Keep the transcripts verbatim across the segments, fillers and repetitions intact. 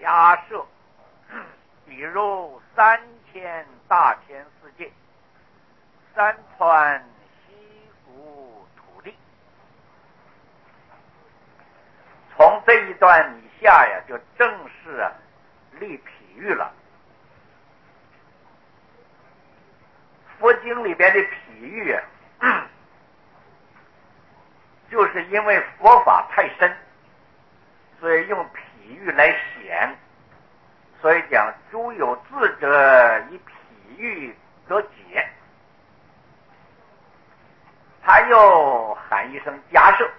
假设，比如三千大千世界，山川溪谷土地，从这一段以下呀，就正式啊立譬喻了。佛经里边的譬喻啊，就是因为佛法太深，所以用譬喻来显，所以讲诸有智者以譬喻得解。他又喊一声假设，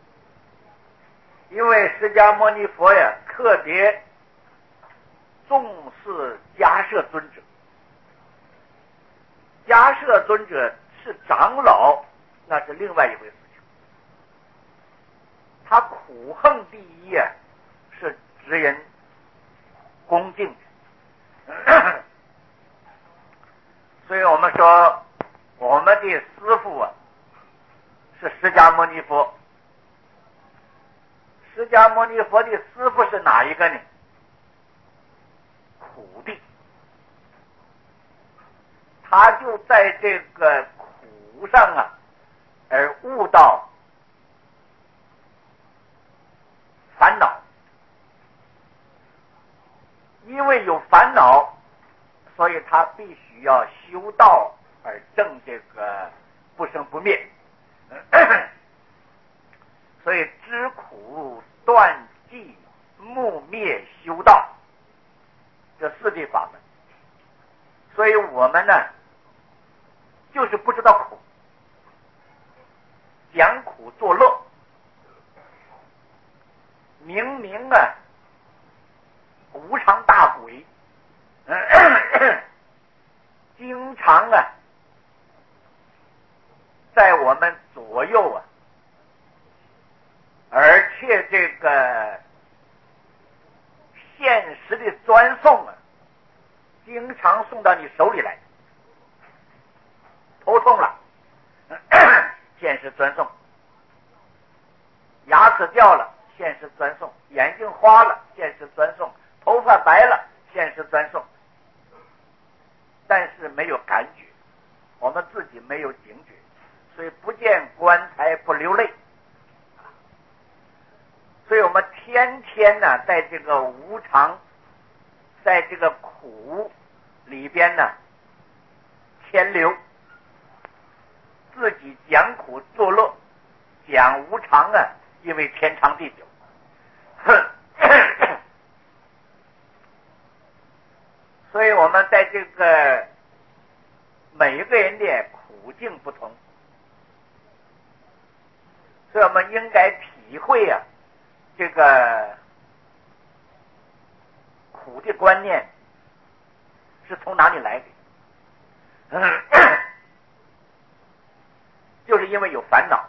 因为释迦牟尼佛呀特别重视迦摄尊者。迦摄尊者是长老，那是另外一回事情。他苦恨第一啊，是直人恭敬的。所以我们说，我们的师父啊是释迦牟尼佛。释迦牟尼佛的师父是哪一个呢？苦地。他就在这个苦上啊，而悟到烦恼。因为有烦恼，所以他必须要修道而证这个不生不灭。所以知苦断寂木灭修道这四谛法门。所以我们呢就是不知道苦，讲苦作乐。明明啊无常大鬼，经常啊在我们左右啊，而且这个现实的专送啊，经常送到你手里来。头痛了，现实专送；牙齿掉了，现实专送；眼睛花了，现实专送；头发白了，现实专送。但是没有感觉，我们自己没有警觉，所以不见棺材不流泪。所以我们天天呢，在这个无常，在这个苦里边呢潜流，自己讲苦作乐，讲无常啊，因为天长地久。所以我们在这个每一个人的苦境不同，所以我们应该体会啊这个苦的观念是从哪里来的。就是因为有烦恼，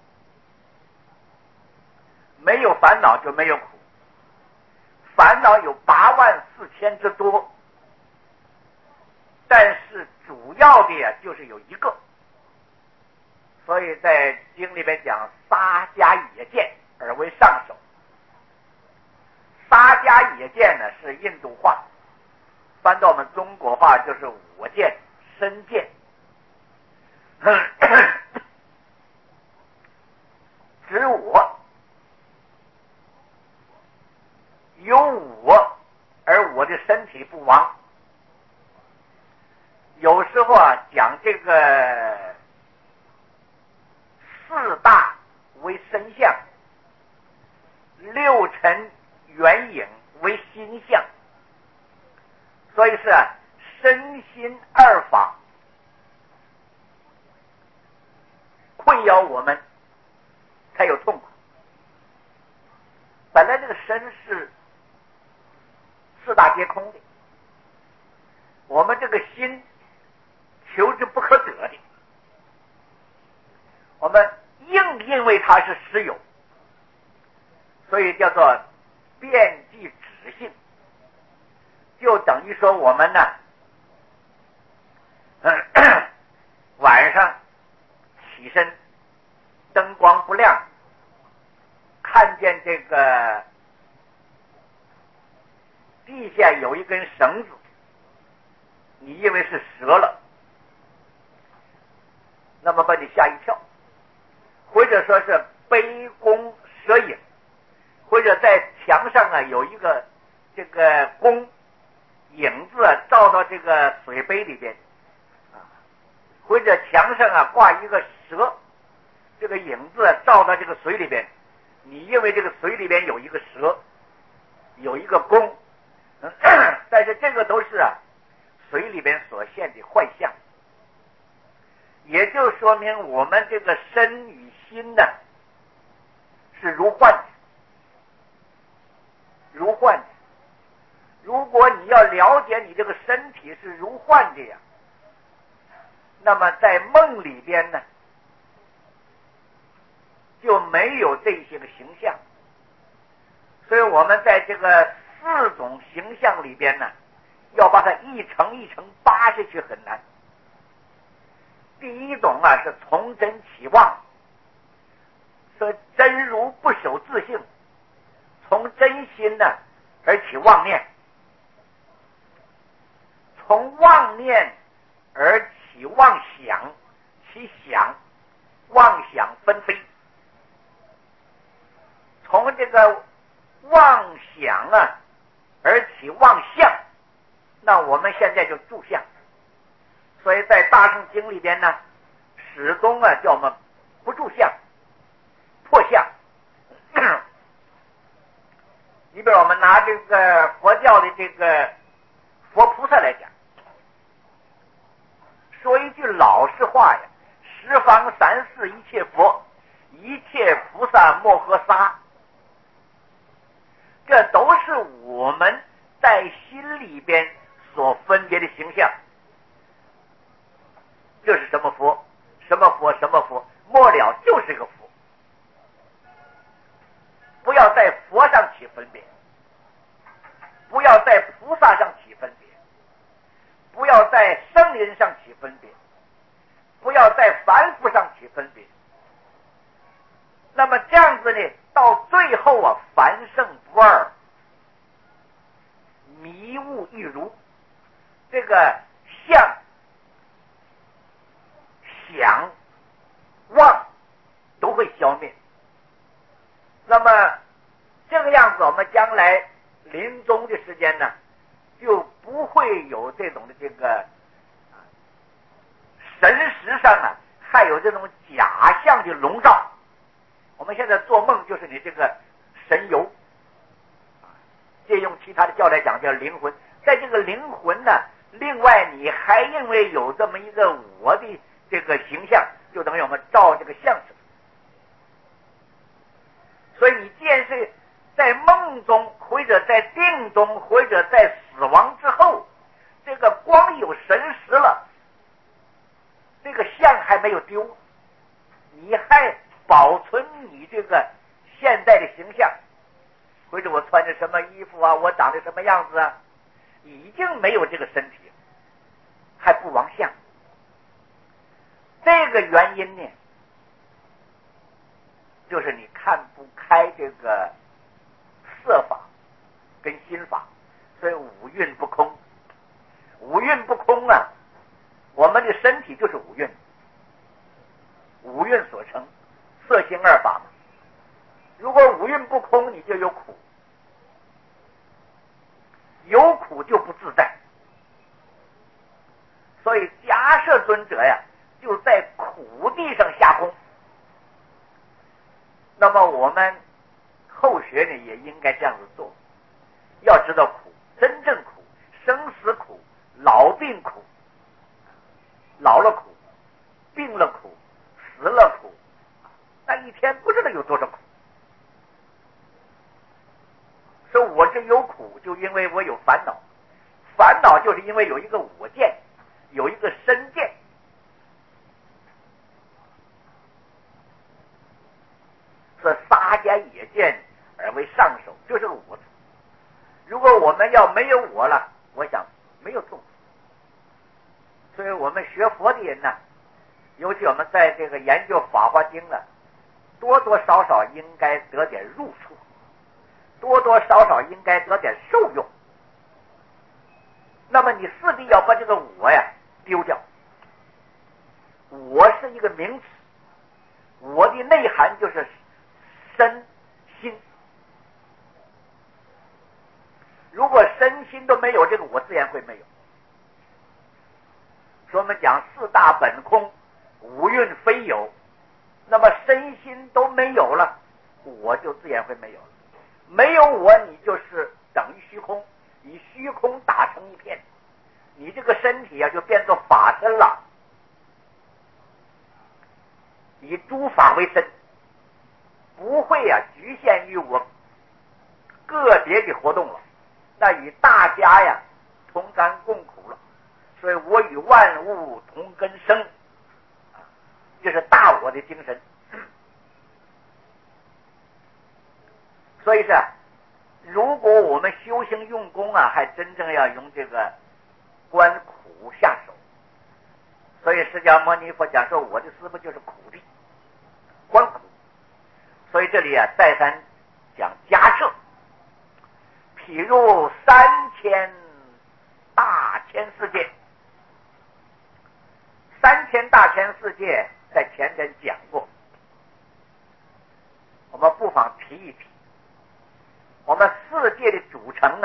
没有烦恼就没有苦。烦恼有八万四千之多，但是主要的呀就是有一个。所以在经里面讲沙加野见而为上首。沙加野见呢是印度话，翻到我们中国话就是我见身见。指我，有我而我的身体不亡。有时候啊讲这个四大为身相，六尘缘影为心相，所以是啊身心二法困扰我们，才有痛苦。本来这个身是四大皆空的，我们这个心求之不可得的，我们硬因为它是实有，所以叫做遍计止性，就等于说我们呢、嗯、晚上起身灯光不亮，看见这个下有一根绳子，你以为是蛇了，那么把你吓一跳，或者说是杯弓蛇影，或者在墙上啊有一个这个弓影子啊照到这个水杯里边啊，或者墙上啊挂一个蛇，这个影子啊照到这个水里边，你认为这个水里边有一个蛇，有一个弓，但是这个都是啊水里边所现的幻象，也就说明我们这个身与心呢是如幻的，如幻的。如果你要了解你这个身体是如幻的呀，那么在梦里边呢就没有这些个形象。所以我们在这个四种形象里边呢，要把它一层一层扒下去很难。第一种啊是从真起妄，说真如不守自性，从真心呢而起妄念，从妄念而起妄想，起想，妄想纷飞，从这个妄想啊而起妄相，那我们现在就住相。所以在大乘经里边呢，始终啊叫我们不住相，破相。你比如我们拿这个佛教的这个佛菩萨来讲，说一句老实话呀，十方三世一切佛，一切菩萨摩诃萨，这都是我们在心里边所分别的形象。这是什么佛？什么佛？什么佛？末了就是个佛。不要在佛上起分别，不要在菩萨上起分别，不要在圣人上起分别，不要在凡夫上起分别。那么这样子呢，到最后啊，凡圣不二，迷悟一如，这个相、想、妄都会消灭。那么这个样子，我们将来临终的时间呢，就不会有这种的这个神识上啊，还有这种假象的笼罩。我们现在做梦就是你这个神游，借用其他的教来讲叫灵魂。在这个灵魂呢，另外你还因为有这么一个我的这个形象，就等于我们照这个相似。所以你既然是在梦中，或者在定中，或者在死亡之后，这个光有神识了，这个相还没有丢，你还保存你这个现在的形象，或者我穿着什么衣服啊，我长得什么样子啊，已经没有这个身体，还不亡相。这个原因呢，就是你看不开这个色法跟心法，所以五蕴不空。五蕴不空啊，我们的身体就是五蕴，五蕴所成，色心二法嘛。如果五蕴不空，你就有苦，有苦就不自在。所以迦摄尊者呀，就在苦地上下功。那么我们后学呢，也应该这样子做。要知道苦，真正苦，生死苦，老病苦，老了苦，病了苦，死了苦，那一天不知道有多少苦。说我这有苦，就因为我有烦恼，烦恼就是因为有一个我见，有一个身见。说杀家也见而为上首，就是个我字。如果我们要没有我了，我想没有痛苦。所以我们学佛的人呢，尤其我们在这个研究法华经呢，多多少少应该得点入处，多多少少应该得点受用。 那么你势必要把这个我呀丢掉。我是一个名词，我的内涵就是身心。如果身心都没有，这个我自然会没有。说我们讲四大本空，五蕴非有，那么身心都没有了，我就自然会没有了。没有我，你就是等于虚空，以虚空打成一片，你这个身体啊就变作法身了，以诸法为身，不会啊局限于我个别的活动了，那与大家呀同甘共苦了。所以我与万物同根生，这是大我的精神。所以是，如果我们修行用功啊，还真正要用这个观苦下手。所以释迦牟尼佛讲说，我的师父就是苦地，观苦。所以这里啊，再三讲假设，譬如三千大千世界。三千大千世界在前人讲过，我们不妨提一提。我们世界的组成呢，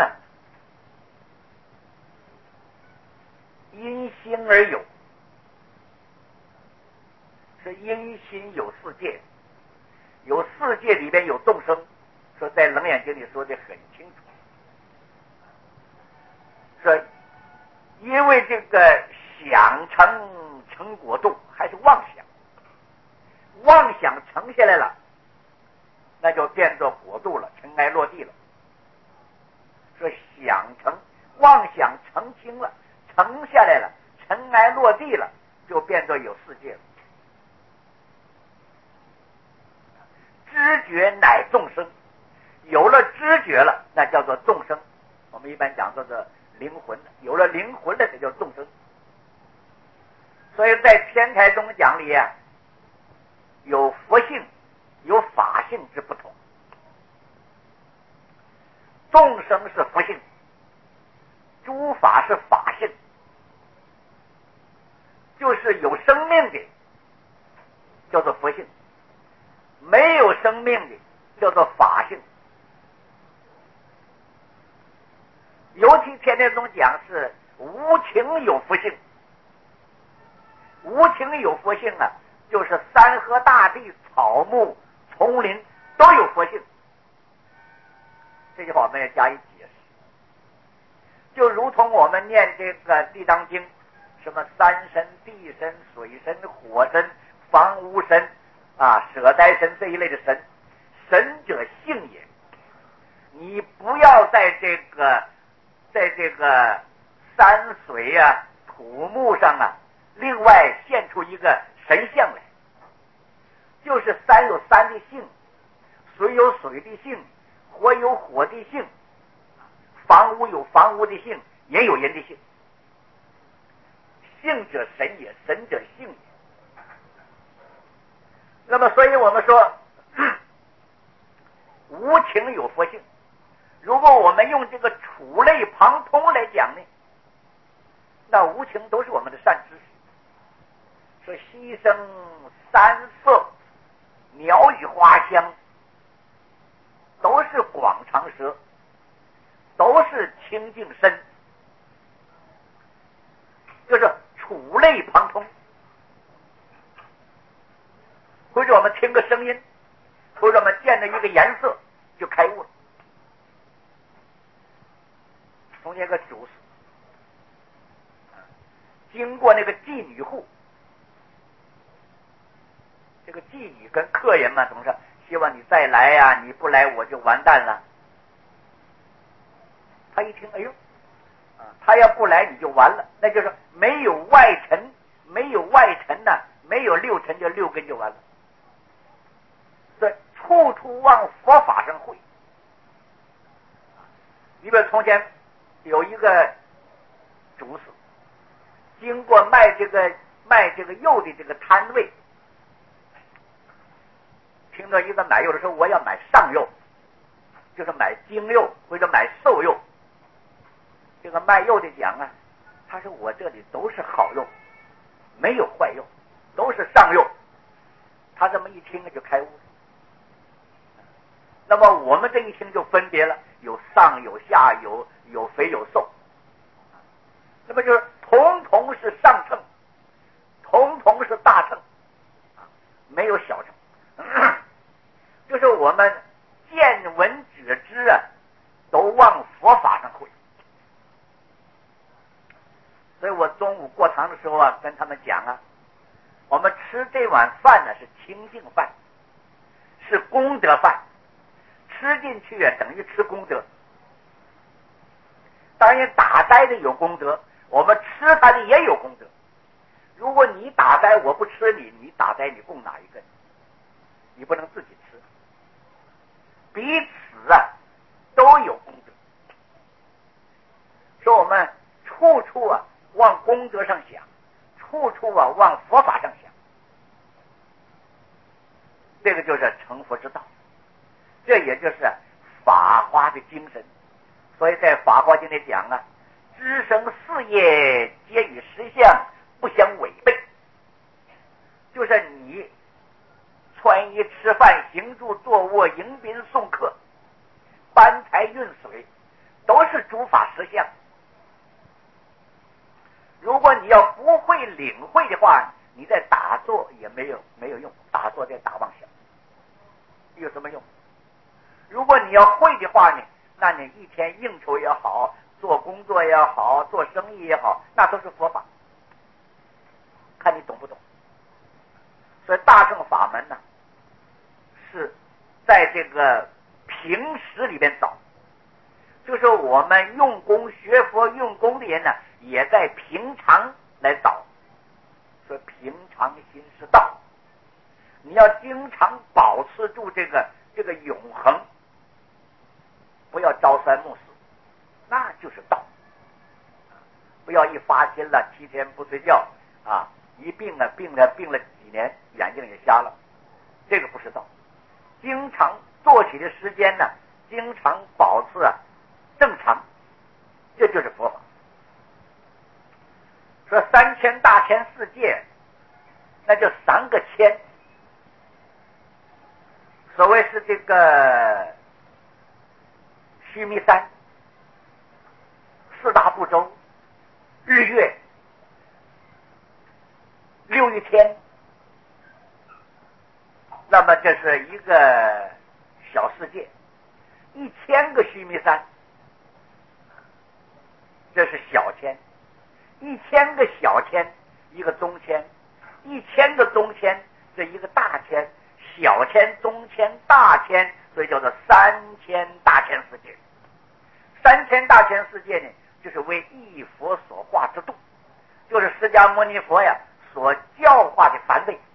因心而有，是因心有世界，有世界里边有众生，说在楞严经里说的很清楚，说因为这个想成成果度还是妄想，妄想成下来了，那就变作果度了，尘埃落地了。说想成妄想成清了，成下来了，尘埃落地了，就变作有世界了。知觉乃众生，有了知觉了，那叫做众生。我们一般讲叫做灵魂，有了灵魂了，才叫众生。所以在天台宗讲里啊，有佛性有法性之不同。众生是佛性，诸法是法性，就是有生命的叫做佛性，没有生命的叫做法性。尤其天台宗讲是无情有佛性，无情有佛性啊，就是山河大地、草木丛林都有佛性。这句话我们要加以解释，就如同我们念这个地藏经，什么山神、地神、水神、火神、房屋神啊、舍呆神这一类的神，神者性也。你不要在这个在这个山水啊、土木上啊，另外现出一个神像来，就是山有山的性，水有水的性，火有火的性，房屋有房屋的性，也有人的性。性者神也，神者性也。那么所以我们说无情有佛性。如果我们用这个触类旁通来讲呢，那无情都是我们的善知识。说牺牲山色鸟语花香，都是广长舌，都是清净身，就是触类旁通。或者我们听个声音，或者我们见到一个颜色就开悟了。从这个主经过那个妓女户，这个妓女跟客人嘛，总是希望你再来呀、啊，你不来我就完蛋了。他一听，哎呦，啊，他要不来你就完了，那就是没有外尘，没有外尘呢、啊，没有六尘就六根就完了。所以处处往佛法上会。你比如从前有一个主子，经过卖这个卖这个肉的这个摊位，听到一个买肉的说我要买上肉，就是买精肉或者买瘦肉。 这个卖肉的讲啊，他说我这里都是好肉，没有坏肉，都是上肉。他这么一听就开悟了。那么我们这一听就分别了，有上有下，有有肥有瘦，那么就是统统是上乘，统统是大乘，没有小乘。就是我们见闻觉知啊，都往佛法上会。所以我中午过堂的时候啊，跟他们讲啊，我们吃这碗饭呢是清净饭，是功德饭，吃进去啊等于吃功德。当然打斋的有功德，我们吃它的也有功德。如果你打斋我不吃你，你打斋你供哪一个？你不能自己吃，彼此啊都有功德。说我们处处啊往功德上想，处处啊往佛法上想，这个就是成佛之道，这也就是法华的精神。所以在法华经里讲啊，知生事业皆与实相不相违背，就是你穿衣吃饭行住坐卧迎宾送客搬财运水都是诸法实相。如果你要不会领会的话，你在打坐也没有没有用，打坐在打妄想有什么用？如果你要会的话呢，那你一天应酬也好，做工作也好，做生意也好，那都是佛法，看你懂不懂。所以大乘法门呢，是在这个平时里边找，就是我们用功学佛用功的人呢，也在平常来找。说平常心是道，你要经常保持住这个这个永恒，不要朝三暮四，那就是道。不要一发心了七天不睡觉啊，一病了病了病了几年，眼睛也瞎了，这个不是道。经常做起的时间呢，经常保持正常，这就是佛法。说三千大千世界，那就三个千。所谓是这个须弥山、四大部洲、日月、六欲天，那么这是一个小世界。一千个须弥山，这是小千。一千个小千，一个中千；一千个中千，这一个大千；小千、中千、大千，所以叫做三千大千世界。三千大千世界呢，就是为一佛所化之度，就是释迦牟尼佛呀所教化的凡位。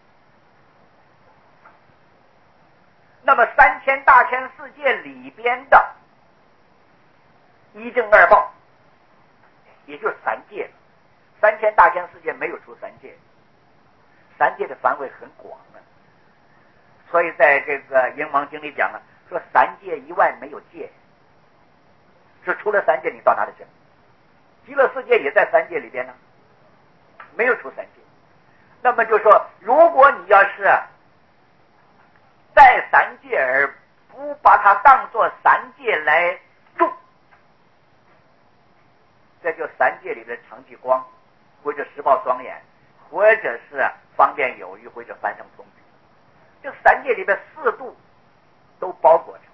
那么三千大千世界里边的一正二报，也就是三界。三千大千世界没有出三界，三界的范围很广啊。所以在这个银芒经里讲了，说三界以外没有界，是除了三界你到哪里去？极乐世界也在三界里边呢，没有出三界。那么就说，如果你要是在三界而不把它当作三界来住，这就三界里的长寂光，或者十报双眼，或者是方便有余，或者凡圣同居，这三界里的四度都包裹着。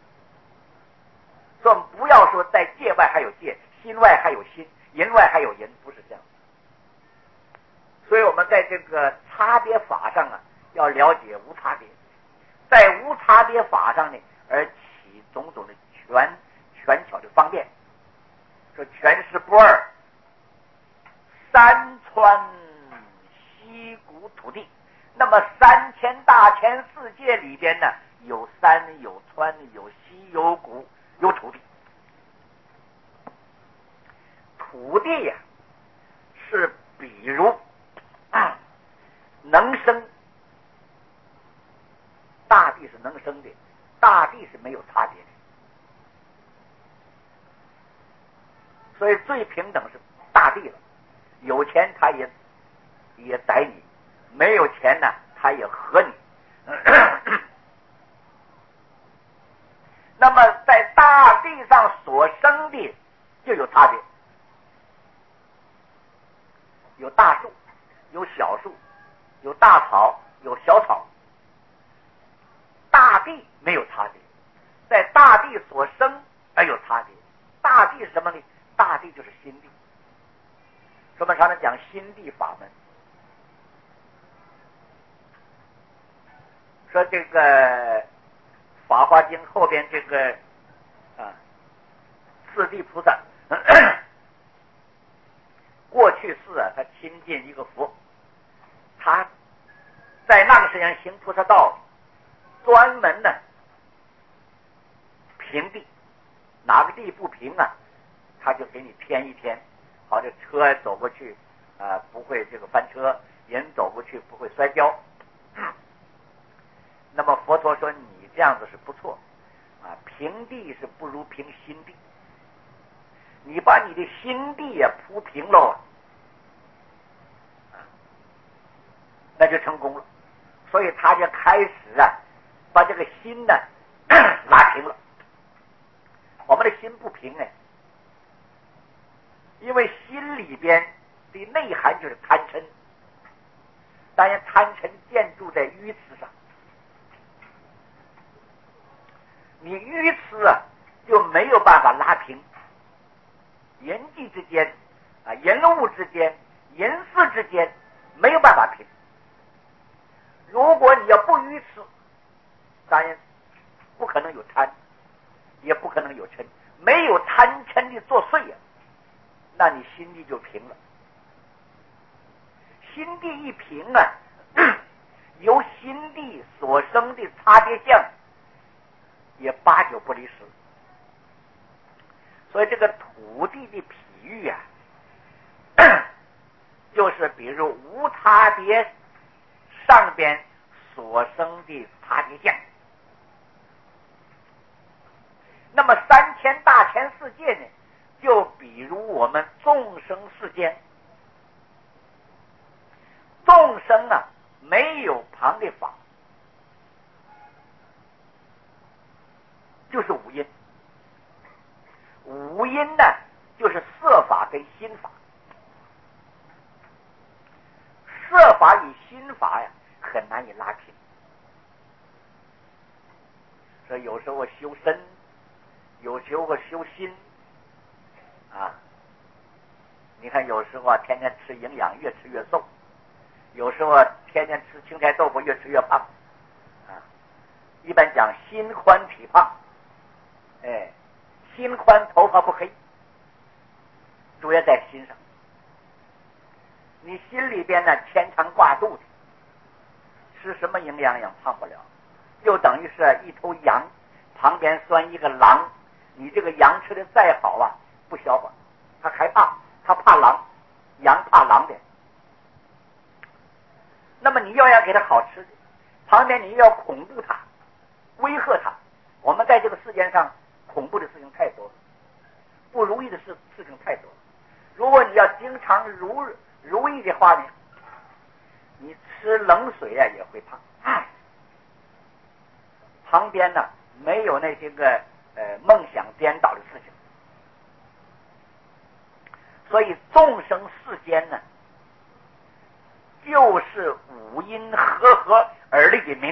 所以不要说在界外还有界，心外还有心，人外还有人，不是这样。所以我们在这个差别法上啊，要了解无差别，在无差别法上呢，而起种种的权权巧的方便。说全是不二，山川溪谷土地。那么三千大千世界里边呢，有山有川有溪有谷有土地。土地呀、啊，是比如啊，能生，大地是能生的，大地是没有差别的。 所以最平等是大地了。有钱他也也宰你，没有钱呢他也和你。那么在大地上所生的就有差别，有大树，有小树，有大草，有小草。大地没有差别，在大地所生而有差别。大地是什么呢？大地就是心地。我们常常讲心地法门，说这个法华经后边这个啊四地菩萨过去世啊，他亲近一个佛，他在那个时间行菩萨道，专门呢平地，哪个地不平啊，他就给你偏一偏，好，这车走过去啊、呃、不会这个翻车，人走过去不会摔跤。那么佛陀说你这样子是不错啊，平地是不如平心地，你把你的心地也铺平了，那就成功了。所以他就开始啊把这个心呢拉平了。我们的心不平哎，因为心里边的内涵就是贪嗔，当然贪嗔建筑在愚痴上，你愚痴啊就没有办法拉平，人际之间啊，人物之间，人事之间没有办法平。如果你要不愚痴，当然不可能有贪，也不可能有嗔，没有贪嗔的作祟啊，那你心地就平了。心地一平啊，由心地所生的差别相也八九不离十。所以这个土地的比喻啊，就是比如无差别上边所生的差别相。那么三千大千世界呢，就比如我们众生世间，众生啊没有旁的法，就是五阴。五阴呢就是色法跟心法，色法与心法呀很难以拉平。所以有时候修身，有时候修心啊。你看有时候啊天天吃营养，越吃越瘦，有时候啊天天吃青菜豆腐，越吃越胖啊。一般讲心宽体胖，哎，心宽头发不黑，主要在心上。你心里边呢牵肠挂肚的，吃什么营养也胖不了，就等于是一头羊旁边拴一个狼，你这个羊吃的再好啊不消化，它还怕，它怕狼，羊怕狼的。那么你要要给它好吃的，旁边你要恐怖它，威吓它。我们在这个世界上恐怖的事情太多了，不如意的事事情太多了。如果你要经常如如意的话呢，你吃冷水啊也会胖。嗯、旁边呢没有那些个呃梦想颠倒的事情。所以众生世间呢，就是五阴和合而立的名。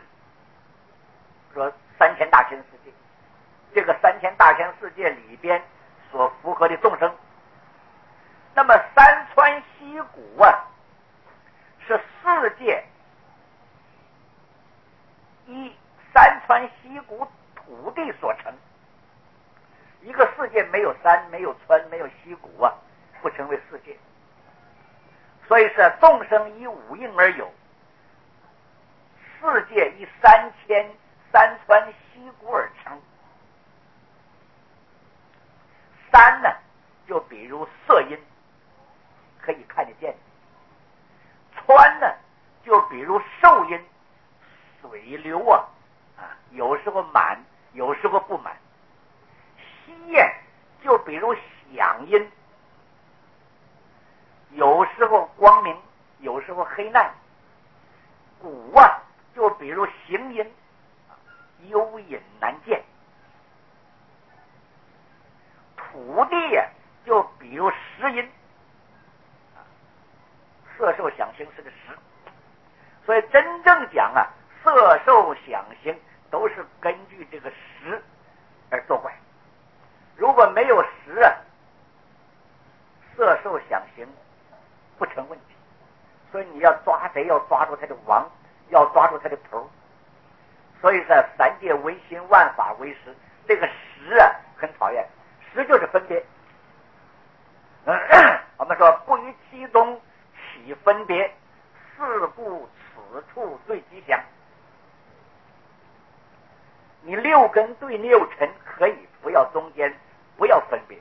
说三千大千世界，这个三千大千世界里边所符合的众生，那么山川溪谷啊，是世界依山川溪谷土地所成。一个世界没有山，没有川，没有溪谷啊，不成为世界。所以是众生依五蕴而有，世界依三千山川溪谷而成。山呢，就比如色音，可以看得见；川呢，就比如受音，水流啊，啊，有时候满，有时候不满。溪呀， 就比如响音，有时候光明，有时候黑暗。鼓啊，就比如行音，幽隐难见。土地呀、啊，就比如石音，色受想行是个石。所以真正讲啊，色受想行都是根据这个识而作怪。如果没有识啊，色受想行不成问题。所以你要抓谁，要抓住他的王，要抓住他的头。所以说三界唯心，万法唯识，这个识啊很讨厌。识就是分别。嗯、我们说不于其中起分别，是故此处最吉祥。你六根对六尘可以不要中间，不要分别。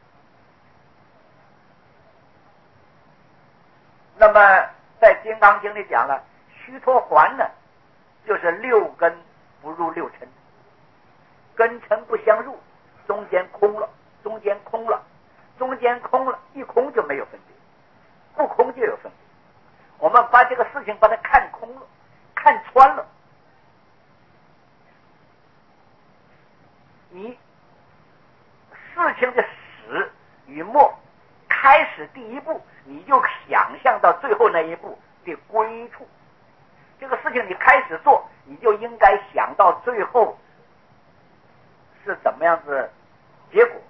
那么在《金刚经》里讲了，须陀洹呢，就是六根不入六尘，根尘不相入，中间空了，中间空了，中间空了，一空就没有分别，不空就有分别。我们把这个事情把它看空了，看穿了，你事情的始与末，开始第一步，你就想象到最后那一步的归处。这个事情你开始做，你就应该想到最后是怎么样子结果。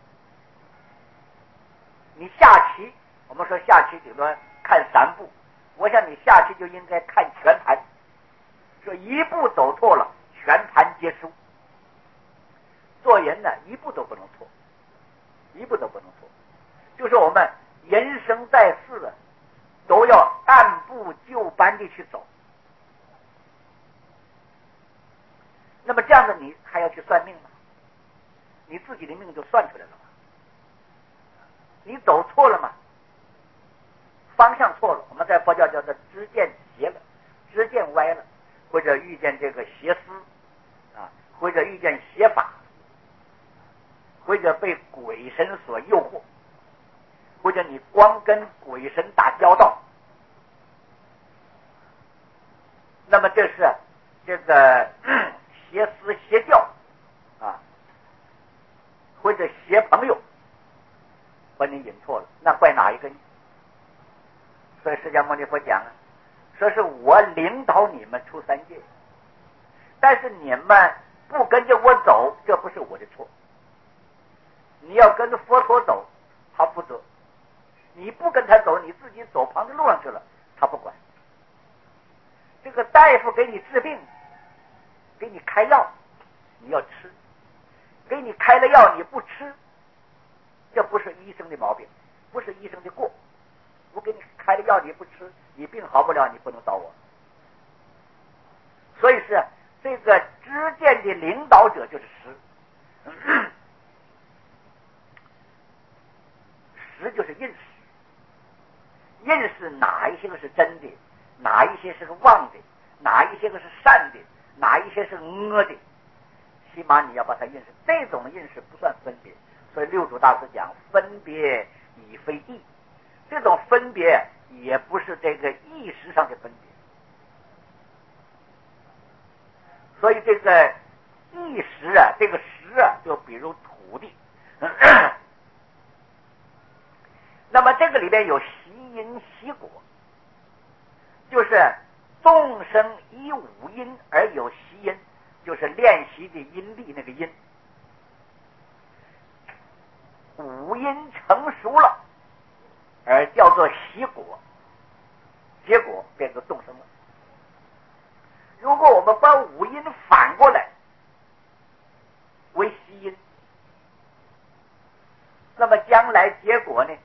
你下棋，我们说下棋顶多看三步，我想你下棋就应该看全盘，说一步走错了，全盘皆输。做人呢，一步都不能错，一步都不能错。就是我们人生在世啊，都要按部就班地去走。那么这样的你还要去算命吗？你自己的命就算出来了吗？你走错了吗？方向错了，我们在佛教叫做知见邪了，知见歪了，或者遇见这个邪思啊，或者遇见邪法，或者被鬼神所诱惑，或者你光跟鬼神打交道，那么这是这个邪思邪教啊，或者邪朋友把你引错了，那怪哪一个呢？所以释迦牟尼佛讲啊，说是我领导你们出三界，但是你们不跟着我走，这不是我的错。你要跟着佛陀走，他负责；你不跟他走，你自己走旁的路上去了，他不管。这个大夫给你治病，给你开药，你要吃；给你开了药你不吃，这不是医生的毛病，不是医生的过。我给你开了药你不吃，你病好不了，你不能找我。所以是这个知见的领导者就是识，识就是认识，认识哪一些个是真的，哪一些是个妄的，哪一些个是善的，哪一些是恶的，起码你要把它认识。这种认识不算分别，所以六祖大师讲分别已非义，这种分别也不是这个意识上的分别。所以这个意识啊，这个识啊，就比如土地。那么这个里边有习因习果，就是众生依五因而有习因，就是练习的因力那个因。五因成熟了，而叫做习果，结果变成众生了。如果我们把五因反过来为习因，那么将来结果呢，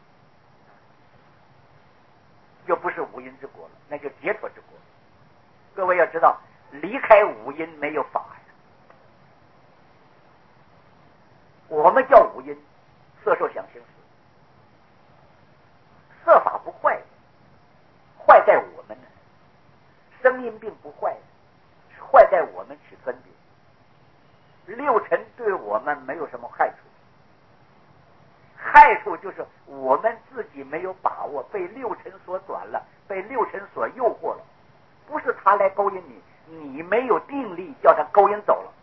就不是五因之果了，那就解脱之果。各位要知道，离开五因没有法呀。我们叫五因，色受想行识，色法不坏，坏在我们呢。声音并不坏，坏在我们去分别。六尘对我们没有什么害处， 害处就是我们自己没有把握，被六尘所转了，被六尘所诱惑了。不是他来勾引你，你没有定力叫他勾引走了。